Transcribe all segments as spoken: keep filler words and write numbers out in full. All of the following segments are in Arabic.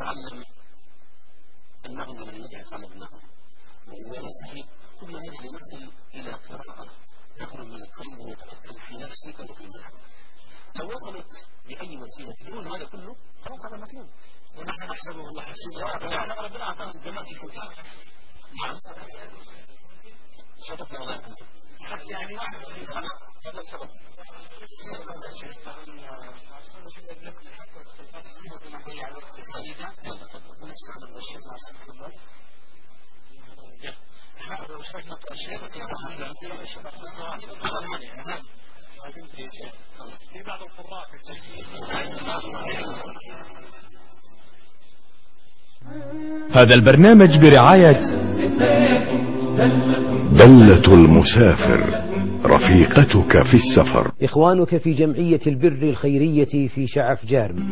يتعلم النغم لمن يريد أن يتعلم النغم ويستفيد كل هذا يمثل إلى قراءة تخرج من القلب وتؤثر في نفسك وفي المعنى. لو وصلت بأي وسيلة بدون هذا كله خلاص هذا مطلوب، ونحن نحسبه الله حسيبه يعني ربنا أعطانا الجمال في كل حاجة. نعم شرفنا الله يكون حتى يعني واحد هذا شرف ونستعمل الشيء مع السلطة الله احنا لو شرفنا الشيء في بعض القراء هذا البرنامج برعاية دلة المسافر، رفيقتك في السفر. إخوانك في جمعية البر الخيرية في شعف جارم.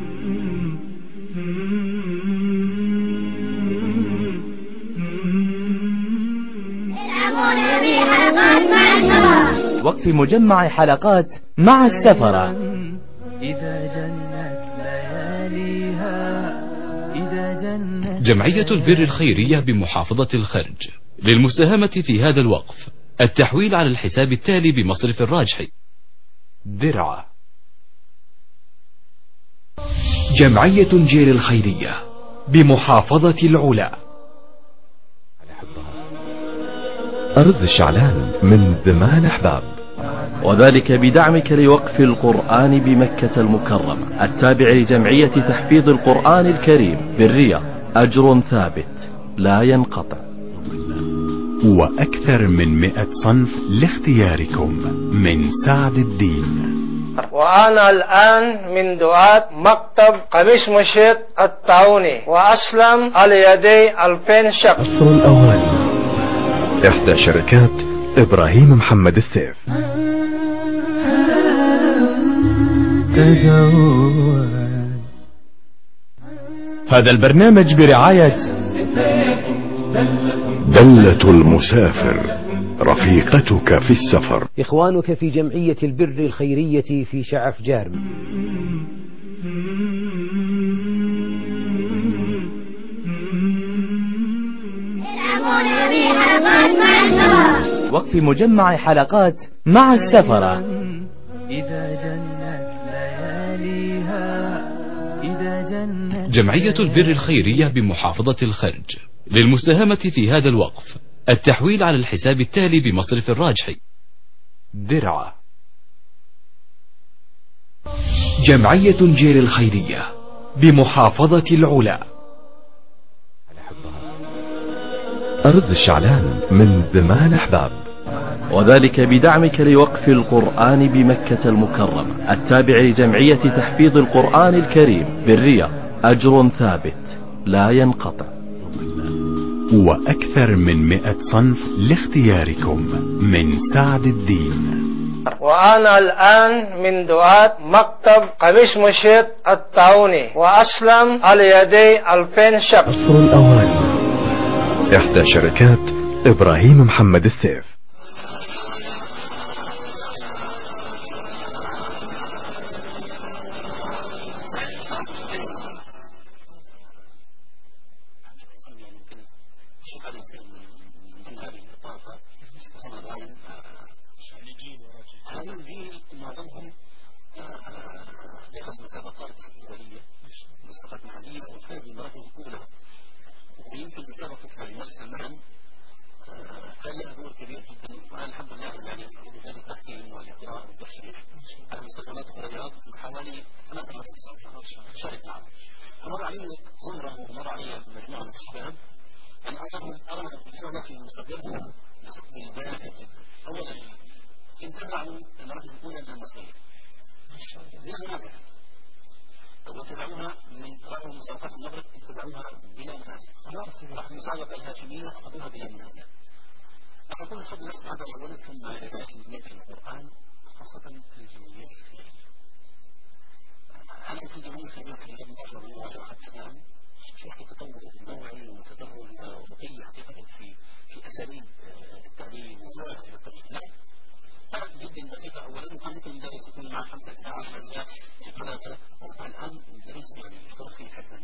وقف مجمع حلقات مع السفرة. إذا جنت لياليها إذا جنت. جمعية البر الخيرية بمحافظة الخرج للمساهمة في هذا الوقف التحويل على الحساب التالي بمصرف الراجحي. درعا. جمعية جير الخيرية بمحافظة العلا. أرض الشعلان من زمان أحباب، وذلك بدعمك لوقف القرآن بمكة المكرمة التابع لجمعية تحفيظ القرآن الكريم بالرياض. أجر ثابت لا ينقطع، وأكثر من مئة صنف لاختياركم من سعد الدين. وأنا الآن من دعاة مكتب قميص مشيط الطاعوني، وأسلم على يدي ألفين شخص. قصر الأواني، إحدى شركات إبراهيم محمد السيف. هذا البرنامج برعاية دلة المسافر، رفيقتك في السفر. إخوانك في جمعية البر الخيرية في شعف جارم. وقف مجمع حلقات مع السفرة. إذا جنت لياليها إذا جنت. جمعية البر الخيرية بمحافظة الخرج للمساهمة في هذا الوقف التحويل على الحساب التالي بمصرف الراجحي. درعا. جمعية جير الخيرية بمحافظة العلا. أرض الشعلان من زمان أحباب، وذلك بدعمك لوقف القرآن بمكة المكرمة التابع لجمعية تحفيظ القرآن الكريم بالرياض. أجر ثابت لا ينقطع، وأكثر من مئة صنف لاختياركم من سعد الدين. وأنا الآن من دعاة مكتب قميص مشيط الطاعوني، وأسلم على يدي ألفين شخص. قصر الأواني، إحدى شركات إبراهيم محمد السيف. ويمكن مسابقة المال سلمان كان لها دور كبير جدا، وأنا الحمد لله يعني في التحكيم والإقراء والتشريح على مستويات الرياض حوالي ثلاث سنوات شارك معه. فمر علي زمرة ومر علي مجموعة من الشباب، أنا أراهم أراهم إن شاء الله في مستقبلهم مستقبل بارع جدا. أولا انتزعوا المراكز الأولى من المصرية بلا منازع، وانتزعوها من رأوا مسابقات المغرب انتزعوها بلا منازع، راح المسابقة الهاشمية أخذوها بلا منازع. أنا أقول بفضل الله سبحانه أولا ثم روايات الجمعية في القرآن خاصة الجمعيات الخيرية. أنا كنت جمعية خيرية في اليوم الأخير من عشر حتى الآن شفت تطور نوعي وتطور رقي حقيقة في في أساليب التعليم والتدريس. نعم جدا بسيطة. أولا وكان ممكن المدرس يكون معه خمسة ساعات خمسة ثلاثة، أصبح الآن المدرس يعني يشترط فيه حفظ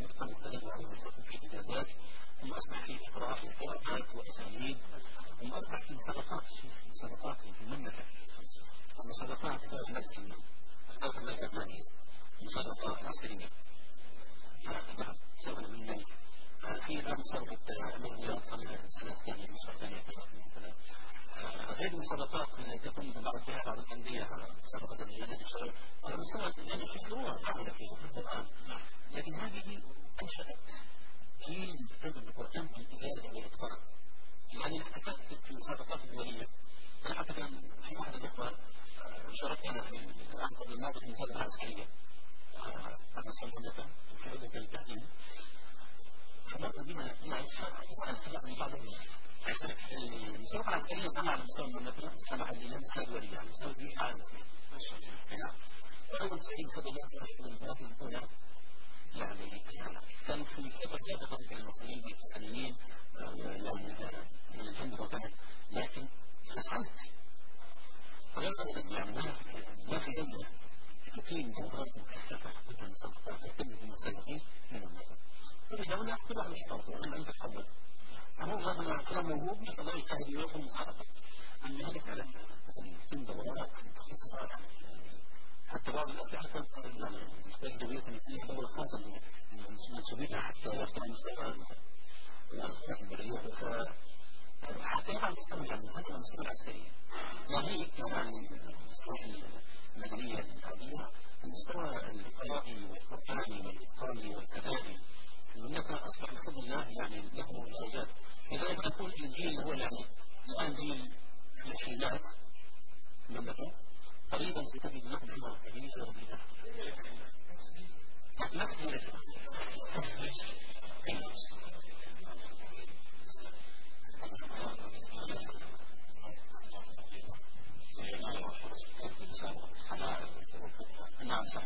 متقن التدريب على المتفق في إجازات، ثم أصبح في إقراء وقراءات وأساليب، ثم أصبح في مسابقات مسابقات في المملكة، مسابقات سنة الملك سلمان، سنة الملك عبد العزيز، مسابقات العسكرية. نعم سوى من ذلك. في الآن مسابقة أمير الرياض السنة الثانية المسابقة الثانية كذا. غير المسابقات التي تقوم ببعض فيها بعض الأندية، مسابقة الرياضة الشرعية، على مستوى يعني في فروع عاملة في القرآن، لكن هذه أنشأت جيل يتكلم بالقرآن بالإجازة والإتقان. يعني احتفلت في المسابقات الدولية. أنا حتى كان في أحد الإخوة شاركت أنا في العام قبل الماضي في المسابقة العسكرية على مستوى المملكة في عدة التعليم. فمرة بنا ناس سألت عن بعض المسابقة العسكرية صنع على مستوى المملكة، صنع على مستوى دولية، على مستوى الجيش العالمي. أول سعيد فضل الله سنة من المراكز الأولى. يعني كان في فترة سابقة كان المصريين باكستانيين يعني من الهند وكذا، لكن فسعلت غير أبدا. يعني ما ما في دولة تقيم دورات مكثفة ضد المسابقات تقيم بالمسابقين من المملكة. كل دولة كل واحد يشترطه أن أنت تحول. فهو مثلا كلام موهوب بس الله يجتهد ويوصل المسابقة. أما هذا فعلا تقيم دورات متخصصة. حتى بعض الأسلحة كانت يعني محتاج دولية أن يكون لها دولة خاصة للمنسوبين حتى يرتفع مستوى الأخلاق البرية. حتى يبقى المستوى يعني حتى المستوى العسكري ناهيك يعني المستوى المدنية العادية، المستوى القضائي والقرآني والإتقاني والأدائي هناك أصبح بفضل الله يعني له درجات. لذلك نقول الجيل هو يعني الآن جيل في العشرينات المملكة قريبا ستجد لكم شبه كبيرة وجديدة. نفس الوقت نعم صحيح.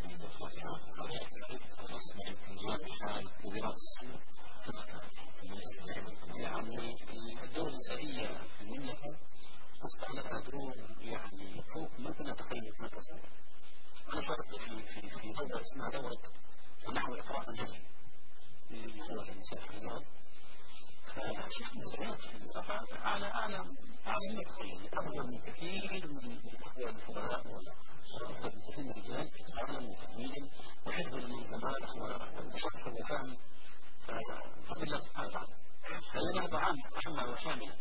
يعني الدور النسائية في المملكة أصبح لها دور يعني فوق ما كنا نتخيل ما تصور. أنا شاركت في في في دورة اسمها دورة نحو إقراء النجم لزوج النساء في الرياض. فشفت نسبات في الواقع أعلى أعلى أعلى مما تخيل، أكثر من كثير من الأخوة الفضلاء وأكثر من كثير من الرجال إتقانا وتأمينا وحفظا للزمان وشرح وفهم. فبفضل الله سبحانه وتعالى هذه نهضة عامة عامة وشاملة.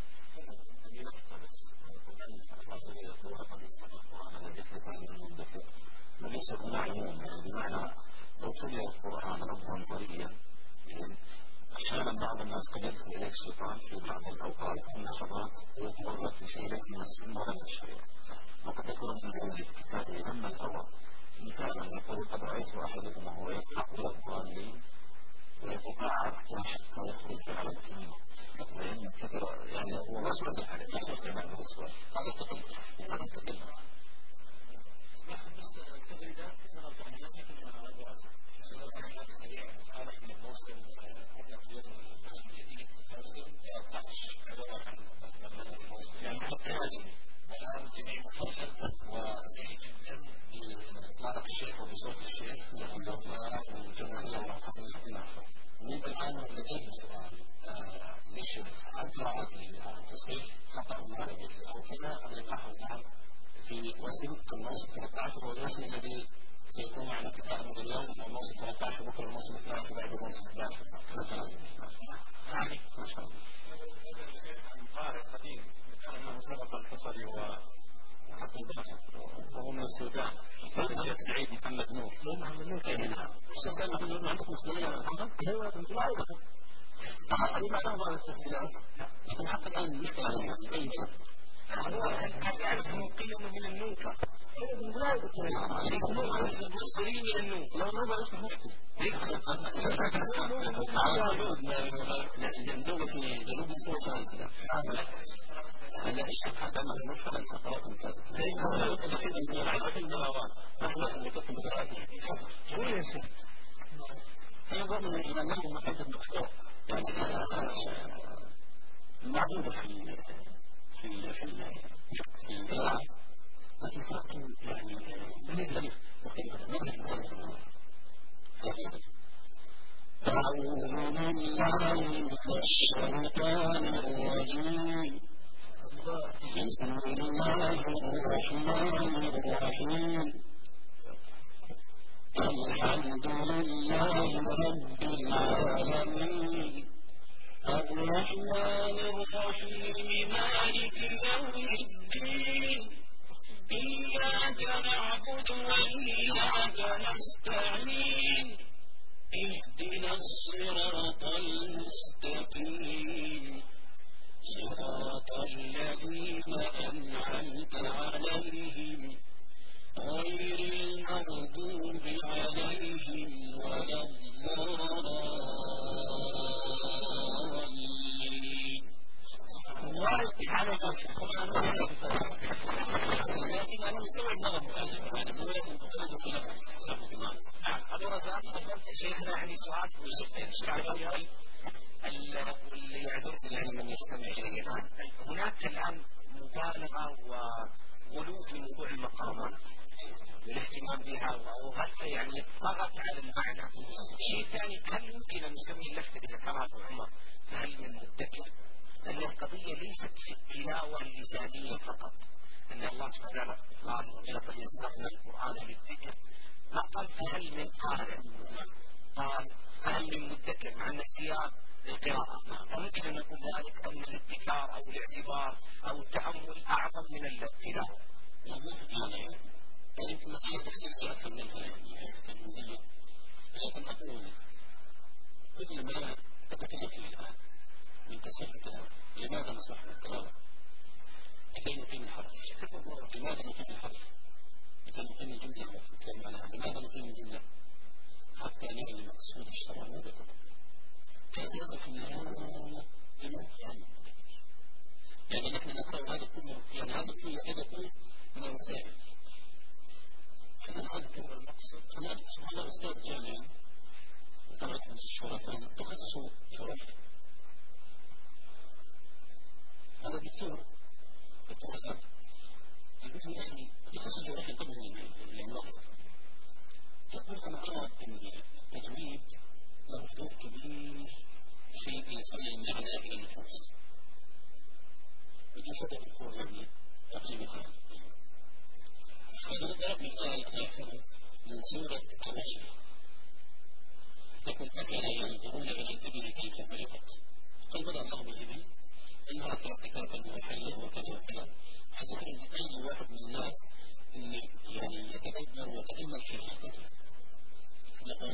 وليس هنا عموم، بمعنى لو تلي القرآن ربا طريا أحيانا بعض الناس قد يدخل إليك الشيطان في بعض الأوقات من النشاطات ويتورط في شيء ليس من السنة ولا من الشريعة. وقد يكون من زوجي في كتابه لما الهوى مثالا يقول قد رأيت أحدكم وهو يقرأ الضالين ويتقاعد حتى يخرج على الكلمة. يعني هو وسوسة عليه وسوسة على الوسوسة. هذا التقلب هذا التقلب. بالنسبة للتغريدات كنا نرجع لنا يمكن سنة على الرئاسة. سنة الأسئلة السريعة هذا من الموسم الموسم الجديد موسم ثلاثة عشر عبارة عن يعني حتى هاشم. الآن جميع مفرد وسعيد جدا بإطلاق الشيخ وبصوت الشيخ والجمهورية والعقلية. من الآن لديه سؤال نشر عن قراءة التصحيح خطأ مارد أو كذا أضيقه الآن في وسم الموسم ثلاثة عشر والوسم الذي سيكون على تقارب اليوم الموسم ثلاثة عشر بكرة الموسم اثني عشر بعد الموسم أحد عشر ثلاثة يعني ما شاء الله. قارئ قديم كان أنه سبق الحصري وحق الباسط وهو من السودان. كان الشيخ سعيد محمد نور. محمد نور كان هنا. الشيخ سعيد محمد نور عندكم مسلمين يا محمد؟ ايوه أنا أسمع لهم بعض التسجيلات لكن حتى الآن المشكلة عليها أي شيء. هو يعرف أنه قيم من النوكة. لا يقولون المصريين من النوكة. لو نوبة اسمه مشكلة. النوبة في جنوب مصر وفرنسا. هلا الشيخ حسن محمود فعلا قراءة ممتازة. هو تقريبا من العادة النهوات. أخلاق اللي كنت بقراءته. هو يا شيخ. هي ضمن إلى أنه مفيدة مقدور. يعني معروفة في في في في القراءة لكن فرقه يعني مختلفة مختلفة مختلفة أعوذ بالله من الشيطان الرجيم بسم الله الرحمن الرحيم الحمد لله رب العالمين الرحمن الرحيم مالك يوم الدين إياك نعبد وإياك نستعين اهدنا الصراط المستقيم صراط الذين أنعمت عليهم غير المغضوب عليهم ولا الضالين. على لكن أنا مستوعب نظر مؤلف هذا مو لازم تقلده في نفس الكلام. نعم أبو رزاق تفضل شيخنا. يعني سؤال يشرع له واللي يعذرني يعني من يستمع إليه الآن. هناك الآن مبالغة وغلو في موضوع المقامات والاهتمام بها وهل يعني ضغط على المعنى. شيء ثاني، هل يمكن أن نسمي اللفتة إذا كان أبو عمر فهل من مدكر؟ لأن القضية ليست في التلاوة اللسانية فقط، أن الله سبحانه وتعالى قال ولقد يسرنا القرآن للذكر، ما قال فهل من قارئ، قال فهل من مدكر، مع أن السياق للقراءة. فممكن أن نقول ذلك أن الادكار أو الاعتبار أو التأمل أعظم من التلاوة. يعني يمكن مسألة تفسير أكثر منها يعني التجويدية، لكن أقول كل ما أتكلم فيه الآن من تسويح التلاوة. لماذا نسوح التلاوة؟ لكي نقيم الحرف. لماذا نقيم الحرف؟ لكي نقيم الجملة ونتكلم عنها. لماذا نقيم الجملة؟ حتى نعلم مقصود الشرع والكتب. أساسا في النهاية يعني نحن نقرأ هذا كله، يعني هذا كله يجب يكون من الوسائل. أنا أذكر المقصد، أنا أذكر سبحان الله أستاذ جامعي وكان رحمة الشرطة تخصصوا جغرافيا. هذا الدكتور دكتور أسعد يقول لي أخي تخصص جغرافيا انتبه للملاحظة. يقول أنا أرى أن التجويد له دور كبير في إيصال المعنى إلى النفوس. وكيف الدكتور يعني أعطي مثال. فأنا ضرب مثال أنا أحفظه من سورة البشر. يقول أفلا ينظرون إلى الإبل كيف خلقت. قال بدأ الله بالإبل إنها خلقت كافة وحية وكذا وكذا. حسب أن أي واحد من الناس يعني يتدبر ويتأمل في خلقته. مثلا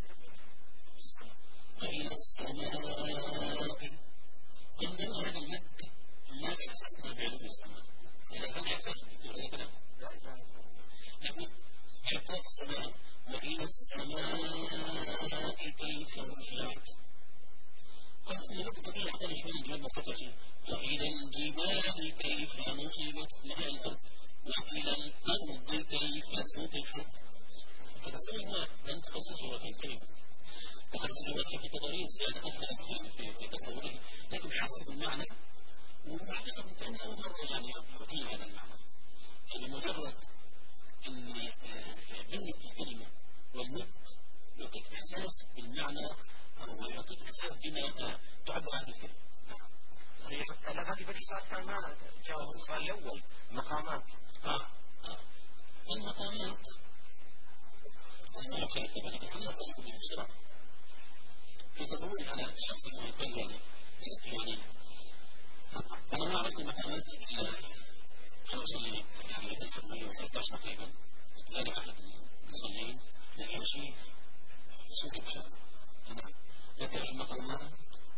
وإلى السماء إنه هذا المد لا إحساسنا بعلوم السماء. إذا كان إحساس الدكتور هذا كلام نحن إعطاء السماء وإلى السماء كيف رفعت. قال في الوقت الطبيعي أعطاني شوية الجواب مرتفع. وإلى الجبال كيف نصبت مع الأرض وإلى الأرض كيف سطحت. فتسمى أن تخصص جغرافيا كريم، تخصص جغرافيا في تضاريس يعني أثرت في, في, في تصوره، لكن حسب المعنى وحقيقة من كأنه أول مرة يعني يعطينا هذا المعنى. فبمجرد أن بنية الكلمة والمد يعطيك إحساس بالمعنى أو يعطيك إحساس بما تعبر عنه الكلمة. لا هذه بالإساءة كان ما جاوب السؤال الأول مقامات. آه. آه. المقامات أنا شايف ذلك خلينا نتصل به بسرعة. في تصوري أنا شخصيا يقول يعني يعني أنا ما عرفت المقامات إلا أنا أصلي في ألف وثمانمائة وثلاثة عشر تقريبا. ذلك أحد المصلين الحوشي سوري بشام. تمام. لا تعرف المقامات؟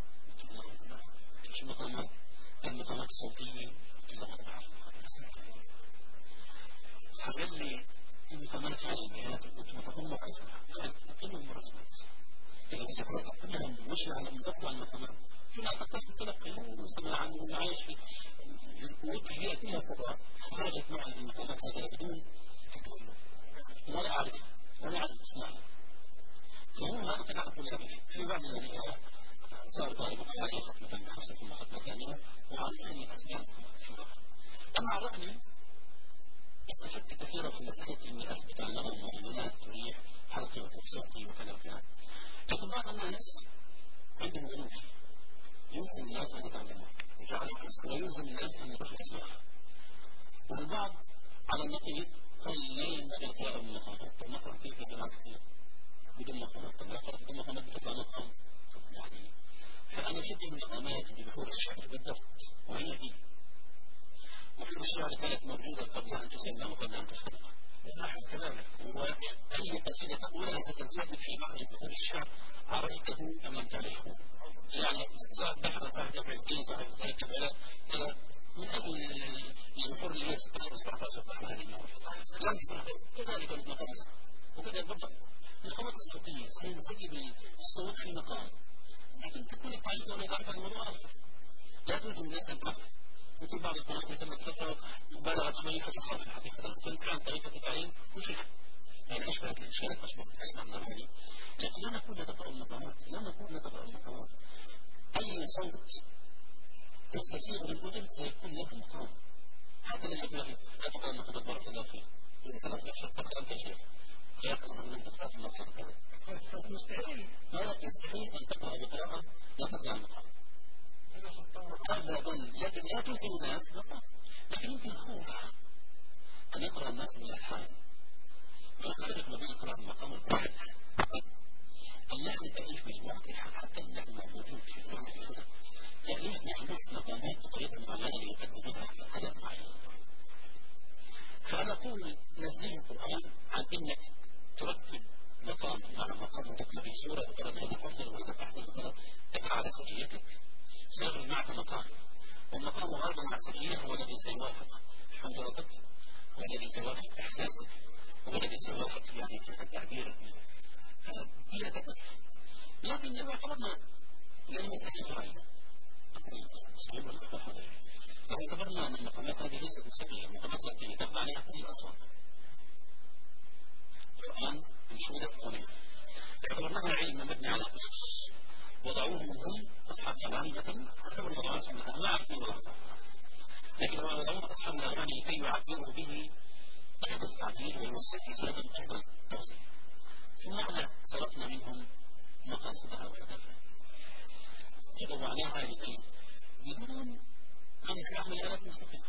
تعرف المقامات؟ المقامات الصوتية كلها ما بعرف المقامات الصوتية. فقال لي المقامات فعلا البيانات والكتب فكلهم مرسمة. كلهم مرسمة. إذا بسكرات كلهم مش على مضبط على المقامات. كنا أخذتها في التلقي وسماعا وعايش في والتهيئة كلها قضاء. خرجت معي المقامات هذا بدون تقول ولا أعرفها ولا أعرف اسمها. فهو هذا كان أقول لها في بعض الذين صار طالب عليه ختمة بخمسة ثم ختمة ثانية وعرفني أسماء شبهها. أما عرفني استفدت كثيرا في مسألة إني أثبت أنه المؤمنات تريح حلقي وصوتي وكذا وكذا. لكن بعض الناس عندهم غلو يلزم الناس أن يتعلموا ويلزم الناس أن يروحوا يسمعوا. والبعض على النقيض قال لا ينبغي القراءة من مقامات. نقرأ فيه كلمات كثير بدون مقامات. طب نقرأ بدون مقامات بتطلع مقام يعني. فأنا شبه المقامات ببحور الشعر بالضبط، وهي هي بحور الشعر كانت موجودة قبل أن تسمى وقبل أن تخلق. نحن كذلك. وأي قصيدة تقولها ستنساب في بحر بحور الشعر عرفته أم لم تعرفه. يعني صاحب بحر صاحب دفع الدين صاحب ذلك كذا من أجل البحور اللي هي ستة عشر سبعة عشر بحر هذه المعرفة. كذلك المقامات وكذلك برضه القامات الصوتية سينسجب الصوت في مقام، لكن تكون التعريف ولا تعرف عن موضوع آخر. لا تلزم الناس أن تعرف. وفي بعض القنوات تمت فترة مبالغة شوية في الصرف حقيقة، كانت عن طريقة التعليم مشرفة يعني أشبهت الإشكال أشبهت الأسماء النبوية. لكن لا نقول لا تقرأ المقامات، لا نقول لا تقرأ المقامات. أي صوت تستسيغ الأذن سيكون له مقام. حتى من يبلغ لا تقرأ المقامات بارك الله فيه إذا ثلاث أشهر تقرأ أنت شيخ خيارك أنه لن تقرأ في المقام كذا. مستحيل ما يستحيل أن تقرأ بقراءة لا تقرأ المقام أبدا. لكن لا تلقي الناس مقام. لكن يمكن خوف أن يقرأ الناس بالألحان. لا تفرق ما بين قراءة المقام والقراءة. اللحن تأليف مجموعة الحال حتى اللحن موجود في الفن الفن تأليف مجموعة مقامات بطريقة معينة يقدم بها هدف معين. فأنا أقول نزل القرآن عن إنك تركب مقام مع مقام وتقرأ به سورة وترى هذا أفضل وهذا أحسن وترى تقع على سجيتك سيخرج معك مقام، والمقام غالبا مع السجية هو الذي سيوافق حنجرتك، هو الذي سيوافق إحساسك، هو الذي سيوافق يعني التعبير بلا تكلف. لكن لو اعتبرنا يعني مسألة شرعية مسلم والأخوة هذا لو اعتبرنا أن المقامات هذه ليست مسجية، مقامات سجية تخضع عليها كل الأصوات القرآن منشودة قوية، اعتبرناها علم مبني على أسس وضعوه هم أصحاب الأغاني مثلا اعتبر وضعوا أصحاب الأغاني ما عرفوا وضعوا. لكن لو وضعوه أصحاب الأغاني كي يعبروا به أفضل تعبير ويوسع رسالة أفضل توصيل، ثم احنا سرقنا منهم مقاصدها وأهدافها وضوعناها لكي بدون أن يستعمل آلات مستقيمة.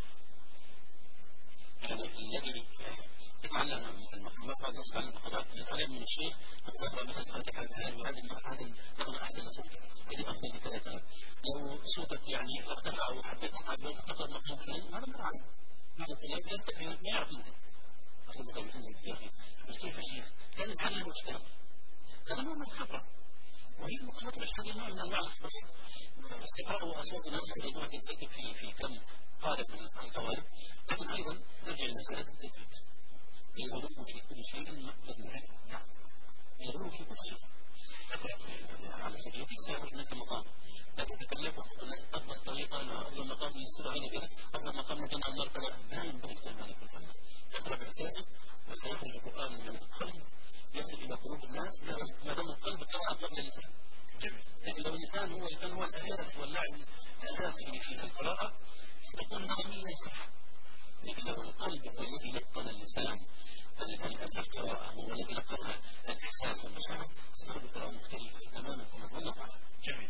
يعني الذي يتعلم من المقامات بعد نصف على المقامات يتعلم من الشيخ يقرأ مثل فاتحة بهذه وهذه هذا نغمة أحسن صوتك هذه أفضل بكذا كذا. لو صوتك يعني ارتفع وحبيت تقرأ تقرأ مقام فلان هذا مرة عنه هذا الطلاب يرتفع ما يعرف ينزل هذا مطلب ينزل كثير كيف يا شيخ كان محل واشتغل هذا نوع من الخبرة. وهي المقامات الأشهر نوع من أنواع الخبرات استقراء أصوات الناس يجب أن يتسكب في في كم قالب من القوالب. لكن أيضا نرجع لمسألة التثبيت الغلو في كل شيء لازم نعرف الغلو في كل شيء على سبيل المثال هناك مقام لكن تكلفه الناس أفضل طريقة أفضل مقام للسورة هنا كذا أفضل مقام لجنة النار كذا لا ينبغي كلمة كل هذا يقرأ بإحساسك وسيخرج القرآن من القلب يصل إلى قلوب الناس ما دام القلب قرأ قبل اللسان. لكن لو اللسان هو كان هو الأساس واللعب الأساس في في القراءة ستكون نغمية صح. لكن لو القلب هو الذي يقن اللسان القراءة هو الذي يقنها الإحساس والمشاعر ستكون القراءة مختلفة تماما كما الله تعالى. جميل.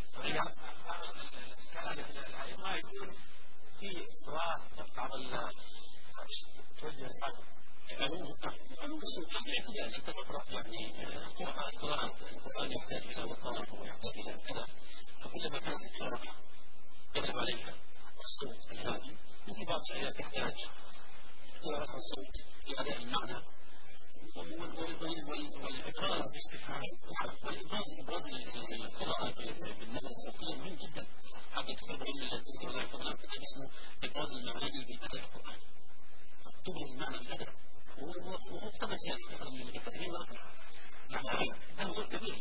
ما يكون في سواء بعض توجه صعب قانون الصوت الاعتدال أنت تقرأ يعني قراءة قراءة القرآن يحتاج إلى وقار ويحتاج إلى كذا فكلما كانت القراءة يغلب عليها الصوت الهادي يمكن بعض الآيات تحتاج إلى رفع الصوت لأداء المعنى والإبراز باستفهام والإبراز إبراز القراءة بالنغمة الصوتية مهم جدا. حتى تقرب علم الإنسان ولا يفضل كتاب اسمه إبراز المعاني بالأداء القرآن تبرز معنى الأداء وهو اقتبس يعني من المتكلمين وأكثر يعني هذا دور كبير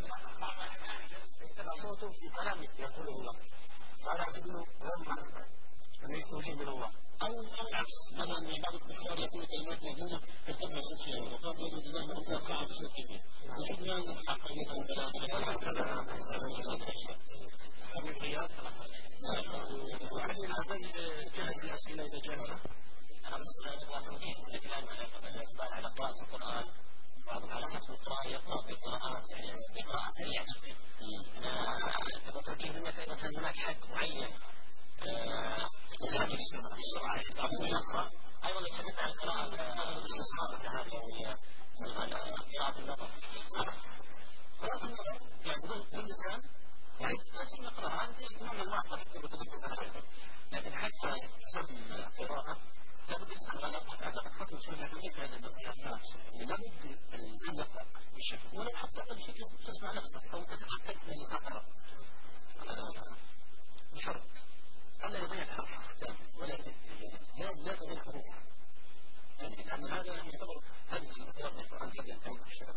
يتبع صوته في كلام يقوله الله فعلى حسب أنه غير معصر أنه يستوجب من الله أو أو العكس مثلا بعض الكفار يقول كلمات مهمة يرتفع صوتها وقال له الله ما أرفعها بصوت كبير نشوف ما الحق أن يكون بلاغة هذه القياد وعلي العزيز جهز الأسئلة إذا جاهزة. أنا بس أبغى توجيه لكن الإقبال على قراءة القرآن بعضهم على حسب القراءة يقرأ بقراءات يعني بقراءة سريعة حد معين يساعد الشرع الأخرى أخرى أيضا يتحدث عن القراءة الاستثمار هذه وهي قراءة النظر. قراءة النظر يعني باللسان يعني لازم نقرأها نوع من أنواع التفكير وتدبر، لكن حتى تسمى قراءة لابد الإنسان على أعتقد خطوة شوية في هذا المسألة يعني لابد الإنسان يقرأ بالشكل ولو حتى أقل شيء تسمع نفسك أو تتأكد من الإنسان قرأ بشرط ألا يضيع الحرف كامل ولا لا لا تضيع حروف يعني لأن هذا يعتبر هذه القراءة القرآن قبل أن تعود الشعر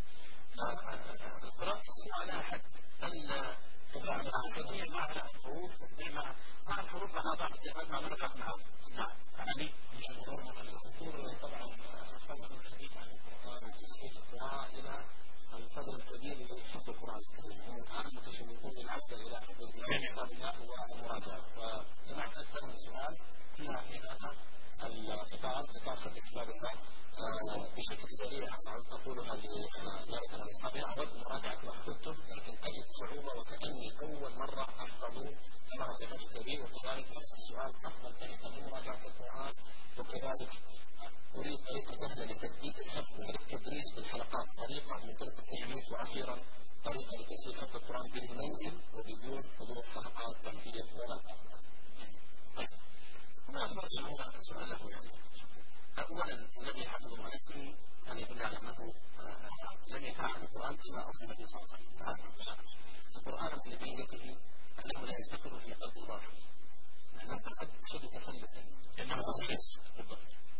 القراءة السورة لها حد أن تضيع معها الحروف وتضيع معها مع الحروف على ضعف الكلمات مع نقرأ معها نعم يعني الدكتور طبعا فضل الحديث عن القرآن وتسهيل القراءة إلى الفضل الكبير لحفظ القرآن الكريم والآن المتشوقون العودة إلى حفظ كتاب الله والمراجعة وجمعت أكثر من سؤال كلها في هذا الإطار إطار حفظ كتاب الله بشكل سريع أعود أقولها لأخواننا الأصحاب أود مراجعة ما حفظته لكن أجد صعوبة وكأني أول مرة أحفظه كما صفة الكبير وكذلك نفس السؤال أفضل طريقة لمراجعة القرآن وكذلك أريد طريقة سهلة لتثبيت الحفظ وهي التدريس بالحلقات طريقة من طرق التجويد وأخيرا طريقة لتسهيل حفظ القرآن بالمنزل وبدون حضور حلقات تحفيظ ولا طيب وما أخبر جميع السؤال له يعني أولا الذي حفظه عن اسمه أن يدل على أنه لم يتعهد القرآن كما أرسل النبي صلى الله عليه وسلم تعالى القرآن من ميزته أنه لا يستقر في قلب الواحد لأنه أشد تفلتا لأنه بصيص بالضبط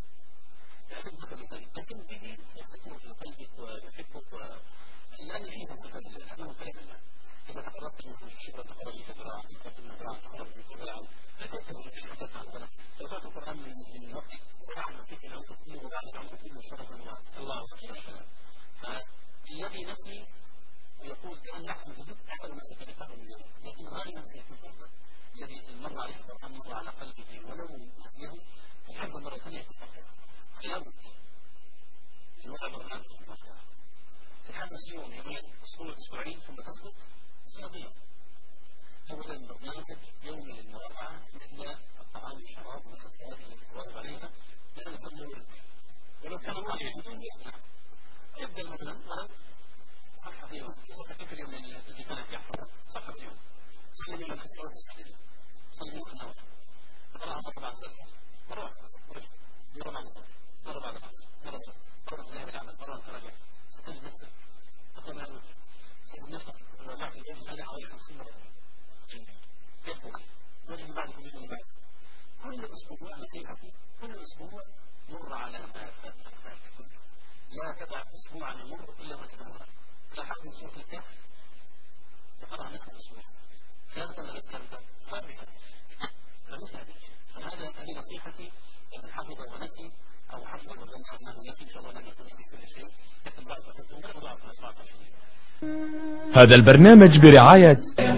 أشد تفلتا لكن به يستقر في قلبك ويحبك لأن فيه صفات الله لأنه كلام الله إذا تقربت منه شبرا تقرب بك ذراعا إذا كنت من ذراعا تقرب بك ذراعا أتيت من شبرا تقرب لو تأتي القرآن من وقت ساعة من فكر العمق كله وبعد العمق كله شرفا الله أكبر فالذي نسي يقول كأن يحفظ جد أعطى الناس كلمة من ذلك لكن غالبا سيكون أفضل الذي مر عليه القرآن مر على قلبه ولو نسيه الحفظ مرة ثانية يكون أفضل خيارك الوضع برنامج تتحمس يوم يومين أسبوع أسبوعين ثم تسقط سيضيع أولا برنامج يومي للمراجعة مثل الطعام والشراب مثل الصلاة التي تتواظب عليها لأن يسمى ورد ولو كان واحد بدون يقنع يبدأ مثلا ولو صفحة في يوم صفحة في اليوم الذي كان يحفظ صفحة في يوم سلم من الصلاة السنة سلم من النوم قرأ مرة بعد سلسة مرة واحدة بس مرة بعد الظهر مرة بعد العصر مرة بعد مرة في العمل مرة أنت راجع ستجد نفسك تقرأ مع الوجه سيكون نفسك رجعت الوجه هذا حوالي خمسين مرة يفضل وجه بعد كل يوم بعد كل أسبوع نصيحتي كل أسبوع مر على ما فاتك لا تدع أسبوعا يمر إلا ما تتمر لا حفظ سورة الكهف يقرأ نصف الأسبوع ثالثا لا ثالثا ثالثا فمثل هذه فهذا هذه نصيحتي لمن حفظ ونسي أو حفظ وظن أنه نسي إن شاء الله لن يكون نسي كل شيء لكن بعد حفظه ولا ضعف ضعف شديد. هذا البرنامج برعاية